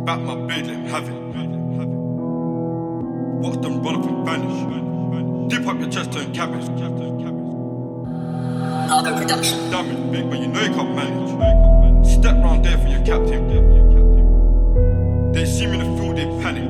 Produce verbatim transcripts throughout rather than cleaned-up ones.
Back my bed, let him have it. Watch them run up and vanish. Dip up your chest, turn cabbage. Other production. Damage, big, but you know you can't manage. Step round there for your captain. They see me in the field, they panic.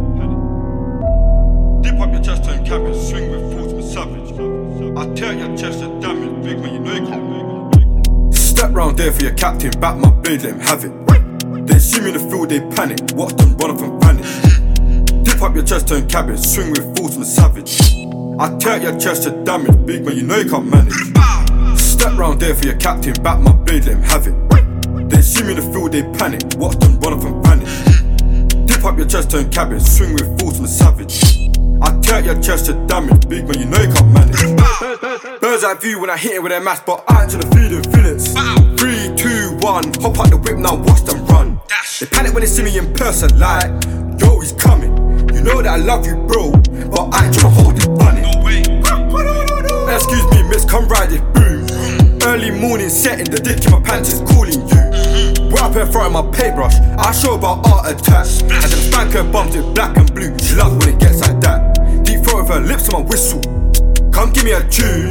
Dip up your chest, turn cabbage. Swing with force, I'm savage. I tear your chest, to damage, big, but you know you can't manage. Step round there for your captain. Back my blade, let him have it. They see me in the field, they panic. Watch them run up and vanish. Dip up your chest, turn cabbage. Swing with force, I'm savage. I tear your chest to damage, big man, you know you can't manage. Step round there for your captain. Back my blade, let him have it. They see me in the field, they panic. Watch them run up and vanish. Dip up your chest, turn cabbage. Swing with force, I'm savage. I tear your chest to damage, big man, you know you can't manage. Bird's eye view when I hit it with their mask, but I ain't tryna feed them feelings. Three, two, one, hop out the whip now, watch them run. They panic when they see me in person, like, yo, he's coming. You know that I love you, bro, but I ain't tryna hold it running. No way. Excuse me, miss, come ride it, boom. Early morning setting, the dick in my pants is calling you. We're up in front of my paintbrush, I show about art attack. And then spank her bums in black and blue, she loves when it gets like that. Deep throat with her lips on my whistle, come give me a tune.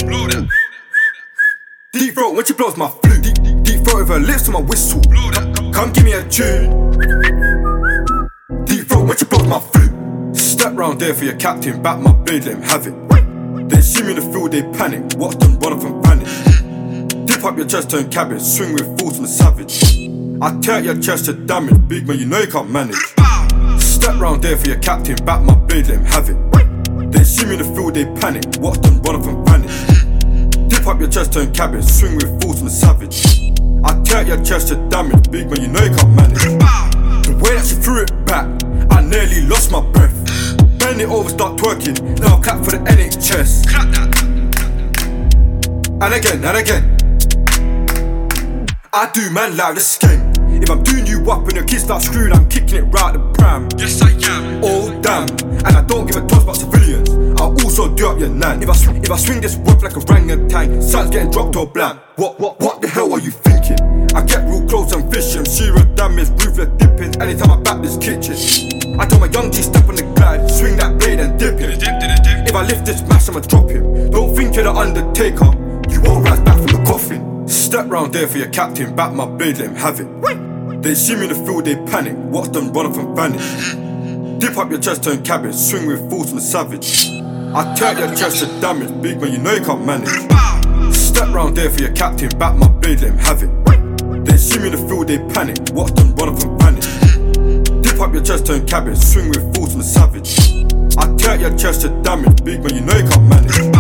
Deep throat when she blows my flute. Deep, deep throat with her lips on my whistle, come give me a tune. Deep throat when she blows my flute. Step round there for your captain. Back my blade, let him have it. They see me in the field, they panic. Watch them run up and vanish. Dip up your chest, turn cabbage. Swing with force, I'm savage. I tear your chest to damage, big man, you know you can't manage. Step round there for your captain. Back my blade, let him have it. They see me in the field, they panic. Watch them run up and vanish. Dip up your chest, turn cabbage. Swing with force, I'm savage. I tear your chest to damage, big man, you know you can't manage. The way that she threw it back, I nearly lost my breath. Bend it over, start twerking. Now clap for the N H S. And again, and again. I do man like this game. If I'm doing you up and your kids start screwing, I'm kicking it right the pram. Yes I am. Oh damn. And I don't give a toss about civilians. I'll also do up your nan. If I swing, if I swing this whip like a orangutan, sun's getting dropped or blam. What, what, what the hell are you thinking? I get real close and fishing. Zero damage, ruthless dipping. Anytime I back this kitchen, I tell my young G step on the glide, swing that blade and dip him. If I lift this mass, I'ma drop him. Don't think you're the Undertaker, you won't rise back from the coffin. Step round there for your captain. Back my blade, let him have it. They see me in the field, they panic. Watch them run up and vanish. Dip up your chest, turn cabbage. Swing with force, I'm savage. I tear your chest to damage, big man, you know you can't manage. Step round there for your captain. Back my blade, let him have it. They see me in the field, they panic. Watch them run up and vanish. Dip up your chest, turn cabbage. Swing with force, I'm savage. I tear your chest to damage, big man, you know you can't manage.